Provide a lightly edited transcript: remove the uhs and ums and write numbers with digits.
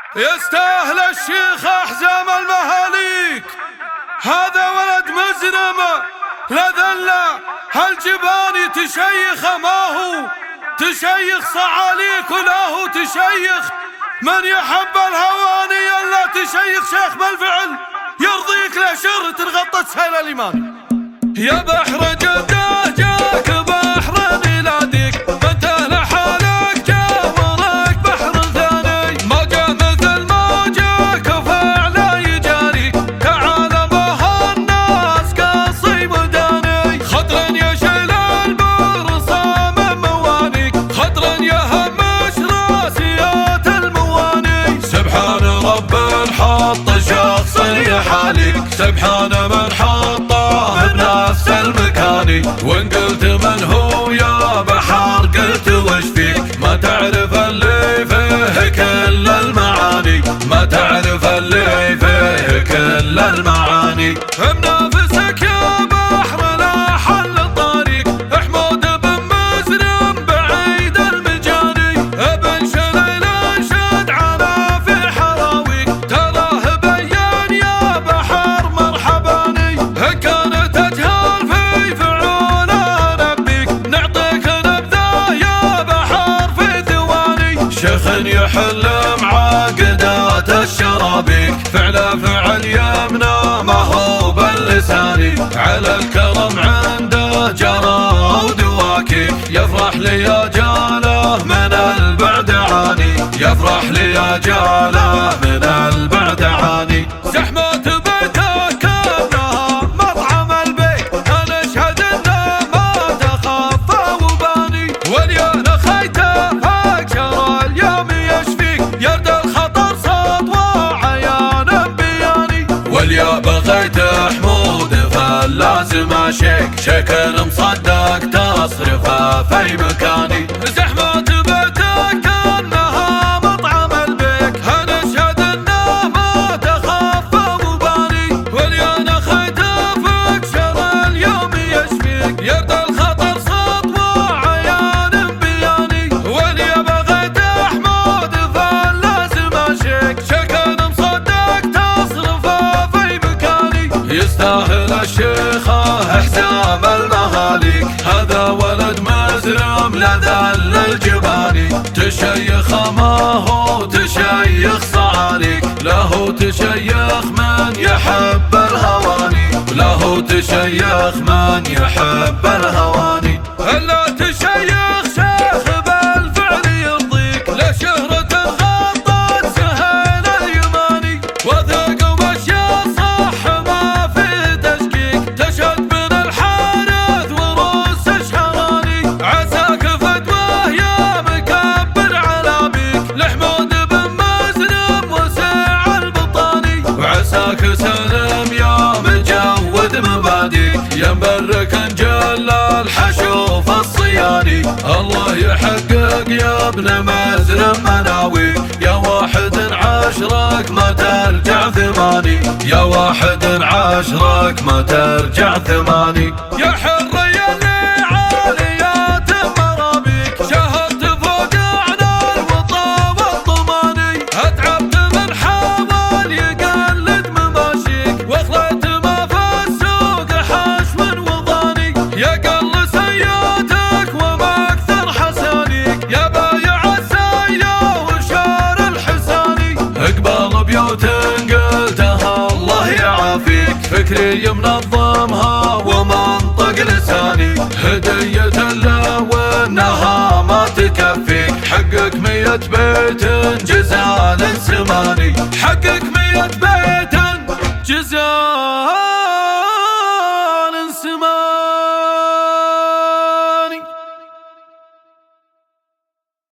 يستاهل الشيخ أحزام المهاليك، هذا ولد مزرمة لذلة هالجباني تشيخ، ما هو تشيخ صعاليك ولا هو تشيخ من يحب الهواني، الا تشيخ شيخ بالفعل يرضيك له شر تنغطت سهل الإيمان. يا بحر جده جاك بحر ميلادك، متى لحالك جاورك بحر ثاني، موجه مثل موجك وفعله يجاري، تعال بها الناس قصي وداني، خضر يشيل البرصة من موانيك، خضر يهمش راسيات المواني، سبحان رب حط شخص يحاليك، سبحان من حطه بنفس المكاني، وان قلت من هو يا بحر قلت وش فيك، ما تعرف اللي فيه كل المعاني، ما تعرف اللي فيه كل المعاني، بنفسك يا بحر لا حل الطريق، حمود بن مزرم بعيد المجاني، ابن شليل انشد على في حراويك، تراه بيان يا بحر مرحباني، كانت اجهال في فعوله نبيك، نعطيك نبذه يا بحر في ثواني، شيخ يحل معاقدات الشرابيك، فعله فعل يمنى ما هو باللساني، على الكرم عنده جرى ودواكي، يفرح لي جاله من البعد عاني، يفرح لي جاله من البعد عاني، زحمة بيته كانها مطعم البيت، انا اشهد انه ما تخفى وباني، واليوم خيته اكثر اليوم يشفيك، يرد الخطر صوت وعيان بياني، واليا بغيت حمود فلازم اشيك، شكل مصدق تصرفه في مكاني، زحمة بيتك كانها مطعم البيك، انا اشهد انه ما تخفى وباني، واليا خيته فاكثر اليوم يشفيك، يرد الخطر صوت وعيان بياني، واليا بغيت حمود فلازم اشيك، شكل مصدق تصرفه في مكاني، يستاهل الشيخة احزام المهاليك، هذا ولد مزرم لذل الجباني، تشيخ ما هو تشيخ صعاليك، له تشيخ من يحب الهواني، له تشيخ من يحب الهواني، الا تشيخ شيخ بالفعل يرضيك، لشهرة غطت سهيل اليماني، وثق ومشي صح ما في تشكيك، تشهد من الحارث وروس الشهراني، عساك فتواه يا مكبر على بيك، لحمود بن مزرم وسع البطاني، وعساك سلم يا مجود مباديك، يا مبرك انجل الحشوف الصياني، الله يحقق يا ابن مزرم مناوي، يا واحد عشرك ما ترجع ثماني، يا واحد عشرك ما ترجع ثماني، يا حر يا اللي عاليات مرابيك، شهدت فوق اعلى الوطا والطماني، اتعبت من حاول يقلد مماشيك، واخليت ما في السوق حشو وضاني، يا قل سياتك وما اكثر حسانيك، يا بايع السايه وشار الحساني، اقبال بيوت قلتها الله يعافيك، فكري منظمها ومنطق لساني، هدية له وانها ما تكفيك، حقك 100 بيت جزال سماني، حق